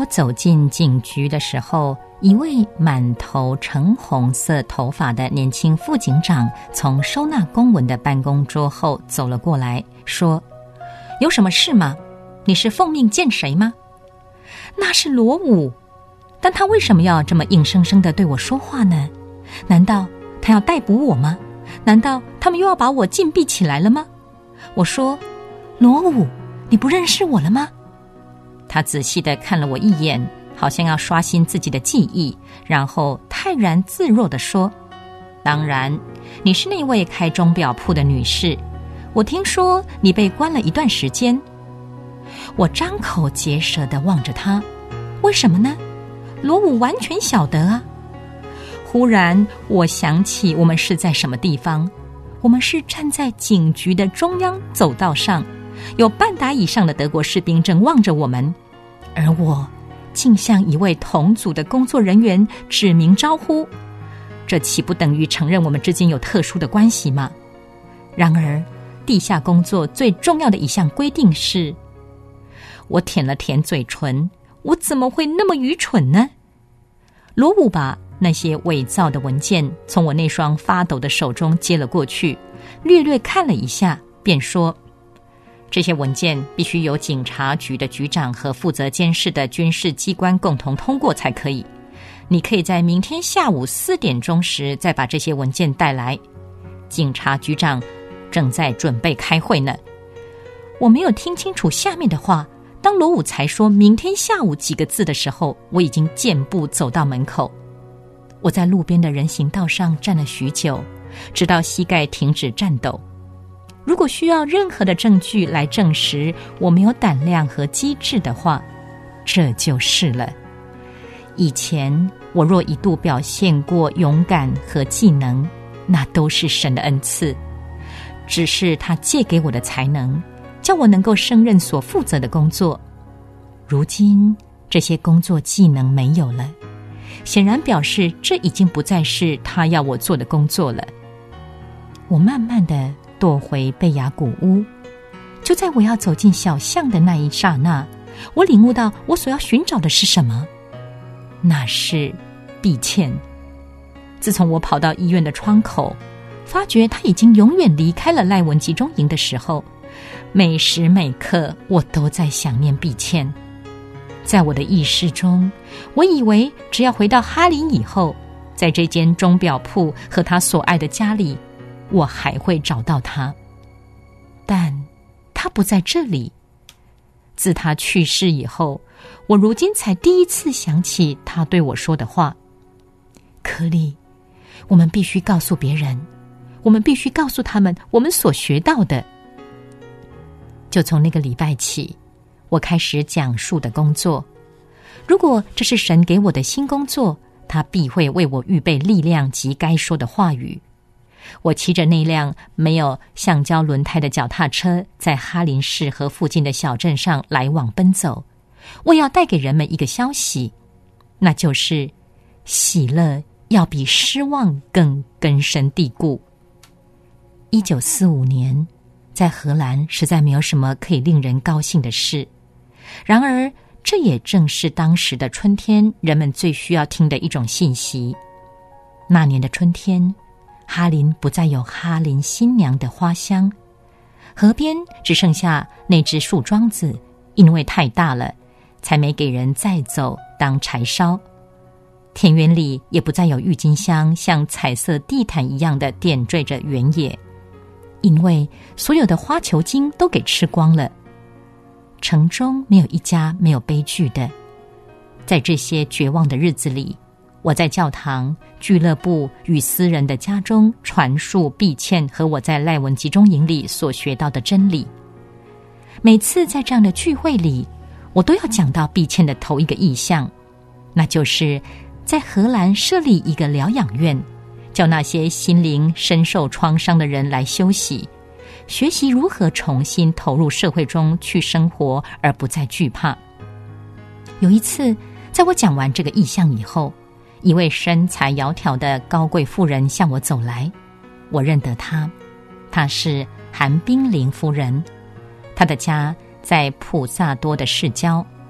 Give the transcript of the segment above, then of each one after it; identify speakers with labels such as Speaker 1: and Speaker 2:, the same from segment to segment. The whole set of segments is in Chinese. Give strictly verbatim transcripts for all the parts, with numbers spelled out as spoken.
Speaker 1: 走进警局的时候，一位满头橙红色头发的年轻副警长从收纳公文的办公桌后走了过来，说：有什么事吗？你是奉命见谁吗？那是罗武，但他为什么要这么硬生生地对我说话呢？难道他要逮捕我吗？难道他们又要把我禁闭起来了吗？我说：罗武，你不认识我了吗？他仔细地看了我一眼，好像要刷新自己的记忆，然后泰然自若地说：当然，你是那位开钟表铺的女士，我听说你被关了一段时间。我张口结舌地望着他，为什么呢？罗武完全晓得啊。忽然我想起我们是在什么地方，我们是站在警局的中央走道上，有半打以上的德国士兵正望着我们，而我竟向一位同组的工作人员指名招呼，这岂不等于承认我们之间有特殊的关系吗？然而地下工作最重要的一项规定是……我舔了舔嘴唇，我怎么会那么愚蠢呢？罗武把那些伪造的文件从我那双发抖的手中接了过去，略略看了一下，便说：这些文件必须由警察局的局长和负责监视的军事机关共同通过才可以。你可以在明天下午四点钟时再把这些文件带来。警察局长正在准备开会呢。我没有听清楚下面的话，当罗武才说明天下午几个字的时候，我已经健步走到门口。我在路边的人行道上站了许久，直到膝盖停止颤抖。如果需要任何的证据来证实我没有胆量和机智的话，这就是了。以前我若一度表现过勇敢和技能，那都是神的恩赐，只是他借给我的才能，叫我能够胜任所负责的工作。如今这些工作技能没有了，显然表示这已经不再是他要我做的工作了。我慢慢地踱回贝雅古屋，就在我要走进小巷的那一刹那，我领悟到我所要寻找的是什么，那是毕倩。自从我跑到医院的窗口，发觉他已经永远离开了赖文集中营的时候，每时每刻我都在想念毕倩。在我的意识中，我以为只要回到哈林以后，在这间钟表铺和他所爱的家里，我还会找到他。但他不在这里。自他去世以后，我如今才第一次想起他对我说的话：柯利，我们必须告诉别人，我们必须告诉他们我们所学到的。就从那个礼拜起，我开始讲述的工作。如果这是神给我的新工作，他必会为我预备力量及该说的话语。我骑着那辆没有橡胶轮胎的脚踏车，在哈林市和附近的小镇上来往奔走。我要带给人们一个消息，那就是喜乐要比失望更根深蒂固。一九四五年，在荷兰实在没有什么可以令人高兴的事，然而这也正是当时的春天人们最需要听的一种信息。那年的春天，哈林不再有哈林新娘的花香，河边只剩下那只树桩子，因为太大了，才没给人载走当柴烧。田园里也不再有郁金香像彩色地毯一样的点缀着原野，因为所有的花球茎都给吃光了。城中没有一家没有悲剧的。在这些绝望的日子里，我在教堂、俱乐部与私人的家中传述毕倩和我在赖文集中营里所学到的真理。每次在这样的聚会里，我都要讲到毕倩的头一个意向，那就是在荷兰设立一个疗养院，叫那些心灵深受创伤的人来休息，学习如何重新投入社会中去生活，而不再惧怕。有一次，在我讲完这个意向以后，一位身材窈窕的高贵妇人向我走来，我认得她，她是韩冰玲夫人，她的家在普萨多的市郊。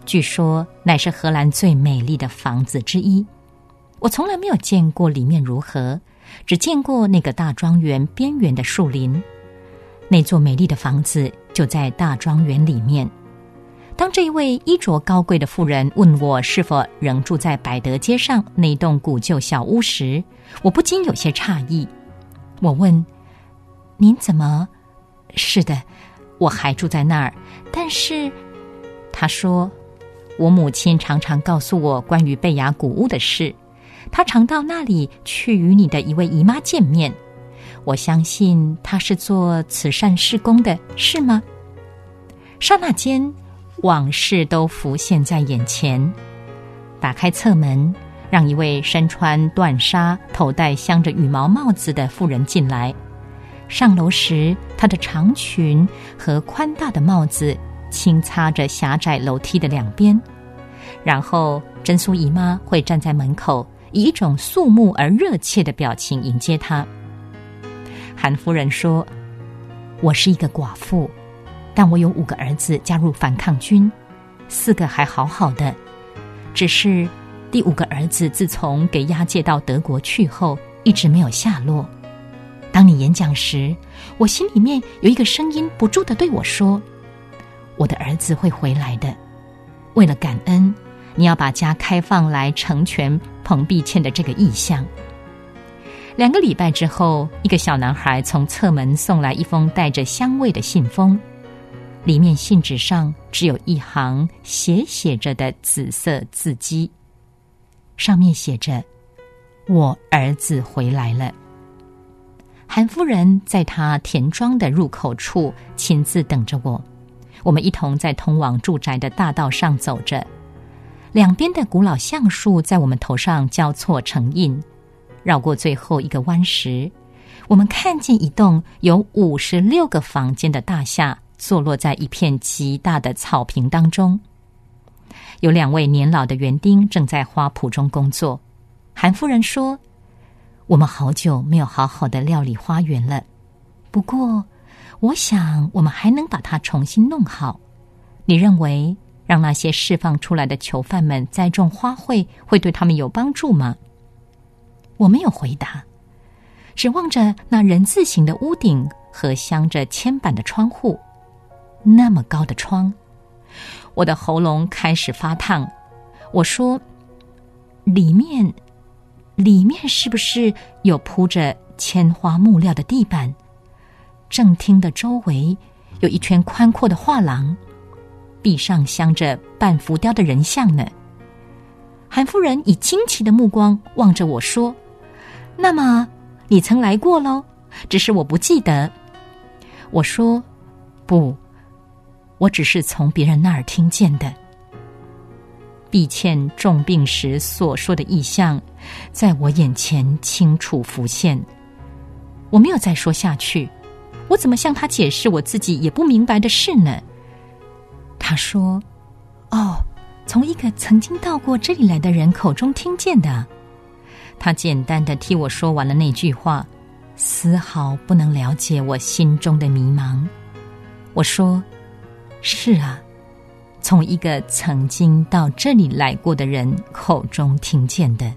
Speaker 1: 据说乃是荷兰最美丽的房子之一。我从来没有见过里面如何，只见过那个大庄园边缘的树林。那座美丽的房子就在大庄园里面。当这一位衣着高贵的妇人问我是否仍住在百德街上那栋古旧小屋时，我不禁有些诧异。我问：您怎么？是的，我还住在那儿，但是……他说，我母亲常常告诉我关于贝雅古屋的事，她常到那里去与你的一位姨妈见面。我相信她是做慈善事工的，是吗？刹那间，往事都浮现在眼前。打开侧门，让一位身穿缎纱、头戴镶着羽毛帽子的妇人进来。上楼时，她的长裙和宽大的帽子轻擦着狭窄楼梯的两边。然后真苏姨妈会站在门口，以一种肃穆而热切的表情迎接她。韩夫人说：我是一个寡妇，但我有五个儿子加入反抗军，四个还好好的，只是第五个儿子自从给押解到德国去后，一直没有下落。当你演讲时，我心里面有一个声音不住地对我说：我的儿子会回来的。为了感恩，你要把家开放来成全彭碧倩的这个意向。两个礼拜之后，一个小男孩从侧门送来一封带着香味的信封，里面信纸上只有一行斜写着的紫色字迹，上面写着：我儿子回来了。韩夫人在她田庄的入口处亲自等着我，我们一同在通往住宅的大道上走着，两边的古老橡树在我们头上交错成荫。绕过最后一个弯时，我们看见一栋有五十六个房间的大厦坐落在一片极大的草坪当中。有两位年老的园丁正在花圃中工作。韩夫人说：我们好久没有好好的料理花园了，不过我想我们还能把它重新弄好。你认为让那些释放出来的囚犯们栽种花卉会对他们有帮助吗？我没有回答，只望着那人字形的屋顶和镶着铅板的窗户。那么高的窗，我的喉咙开始发烫。我说：里面里面是不是有铺着铅花木料的地板？正厅的周围有一圈宽阔的画廊，壁上镶着半浮雕的人像呢。韩夫人以惊奇的目光望着我说：那么你曾来过咯？只是我不记得。我说：不，我只是从别人那儿听见的。碧倩重病时所说的意象在我眼前清楚浮现。我没有再说下去，我怎么向他解释我自己也不明白的事呢？他说：哦，从一个曾经到过这里来的人口中听见的。他简单地替我说完了那句话，丝毫不能了解我心中的迷茫。我说：是啊，从一个曾经到这里来过的人口中听见的。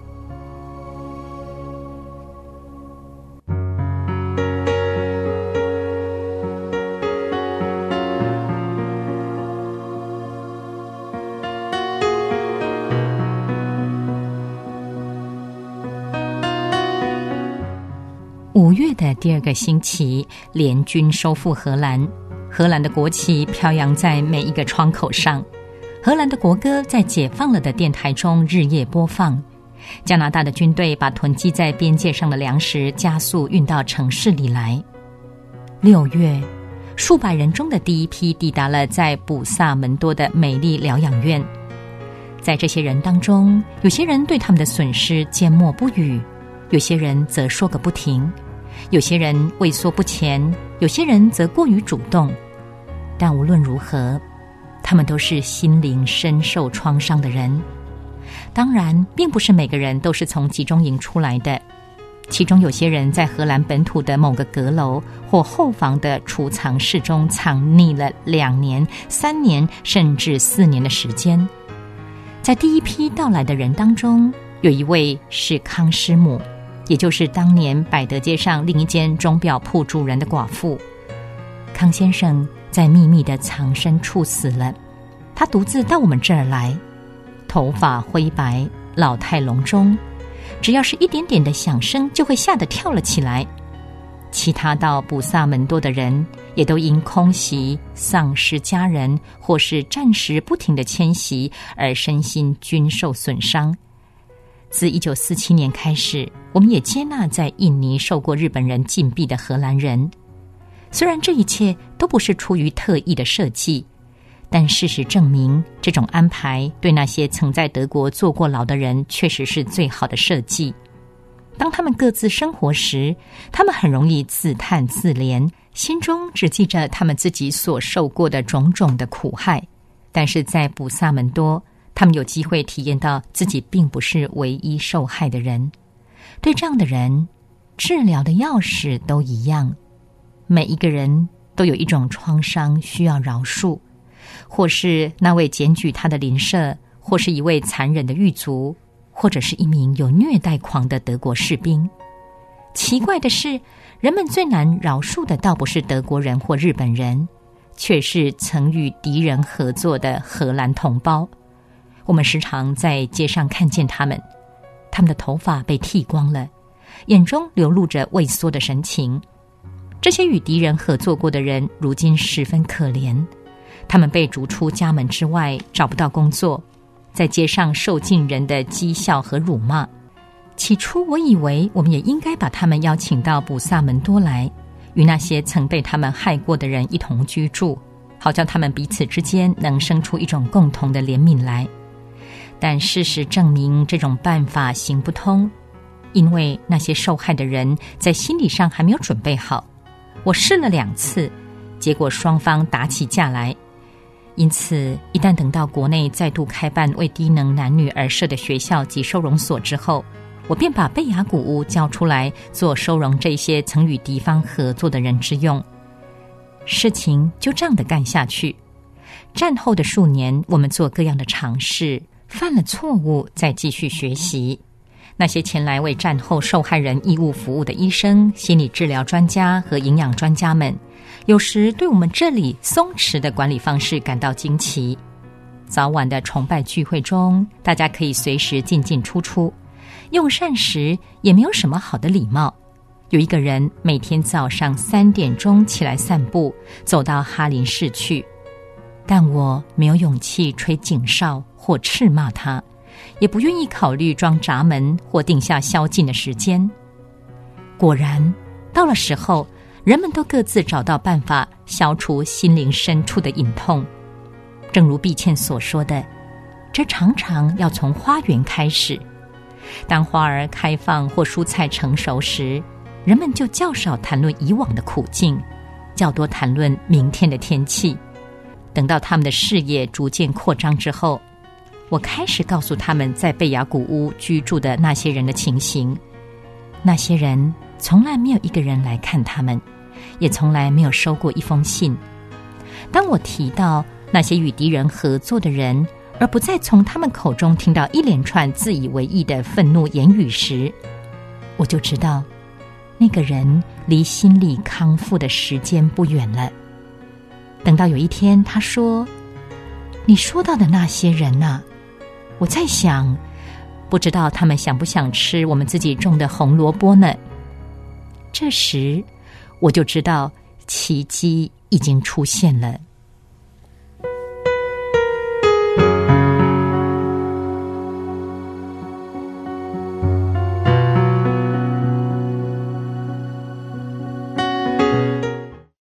Speaker 1: 五月的第二个星期，联军收复荷兰，荷兰的国旗飘扬在每一个窗口上，荷兰的国歌在解放了的电台中日夜播放。加拿大的军队把囤积在边界上的粮食加速运到城市里来。六月，数百人中的第一批抵达了在布萨门多的美丽疗养院。在这些人当中，有些人对他们的损失缄默不语，有些人则说个不停，有些人畏缩不前，有些人则过于主动。但无论如何，他们都是心灵深受创伤的人。当然，并不是每个人都是从集中营出来的。 其中有些人在荷兰本土的某个阁楼或后房的储藏室中藏匿了两年、三年甚至四年的时间。在第一批到来的人当中，有一位是康师母，也就是当年百德街上另一间钟表铺主人的寡妇。康先生在秘密的藏身处死了，他独自到我们这儿来，头发灰白，老态龙钟，只要是一点点的响声就会吓得跳了起来。其他到布萨门多的人也都因空袭、丧失家人或是战时不停的迁徙而身心均受损伤。自一九四七年开始，我们也接纳在印尼受过日本人禁闭的荷兰人。虽然这一切都不是出于特意的设计，但事实证明，这种安排对那些曾在德国坐过牢的人确实是最好的设计。当他们各自生活时，他们很容易自叹自怜，心中只记着他们自己所受过的种种的苦害。但是在布萨门多，他们有机会体验到自己并不是唯一受害的人。对这样的人，治疗的钥匙都一样。每一个人都有一种创伤需要饶恕，或是那位检举他的邻舍，或是一位残忍的狱卒，或者是一名有虐待狂的德国士兵。奇怪的是，人们最难饶恕的倒不是德国人或日本人，却是曾与敌人合作的荷兰同胞。我们时常在街上看见他们，他们的头发被剃光了，眼中流露着畏缩的神情。这些与敌人合作过的人如今十分可怜，他们被逐出家门之外，找不到工作，在街上受尽人的讥笑和辱骂。起初我以为我们也应该把他们邀请到布萨门多来，与那些曾被他们害过的人一同居住，好叫他们彼此之间能生出一种共同的怜悯来。但事实证明，这种办法行不通，因为那些受害的人在心理上还没有准备好。我试了两次，结果双方打起架来。因此，一旦等到国内再度开办为低能男女而设的学校及收容所之后，我便把贝雅古屋交出来，做收容这些曾与敌方合作的人之用。事情就这样的干下去。战后的数年，我们做各样的尝试，犯了错误，再继续学习。那些前来为战后受害人义务服务的医生、心理治疗专家和营养专家们，有时对我们这里松弛的管理方式感到惊奇。早晚的崇拜聚会中，大家可以随时进进出出，用膳时也没有什么好的礼貌。有一个人每天早上三点钟起来散步，走到哈林市去，但我没有勇气吹警哨或斥骂他，也不愿意考虑装闸门或定下宵禁的时间。果然，到了时候，人们都各自找到办法消除心灵深处的隐痛。正如毕倩所说的，这常常要从花园开始。当花儿开放或蔬菜成熟时，人们就较少谈论以往的苦境，较多谈论明天的天气。等到他们的事业逐渐扩张之后，我开始告诉他们在贝雅古屋居住的那些人的情形。那些人从来没有一个人来看他们，也从来没有收过一封信。当我提到那些与敌人合作的人，而不再从他们口中听到一连串自以为意的愤怒言语时，我就知道那个人离心理康复的时间不远了。等到有一天他说，你说到的那些人啊，我在想，不知道他们想不想吃我们自己种的红萝卜呢？这时我就知道奇迹已经出现了。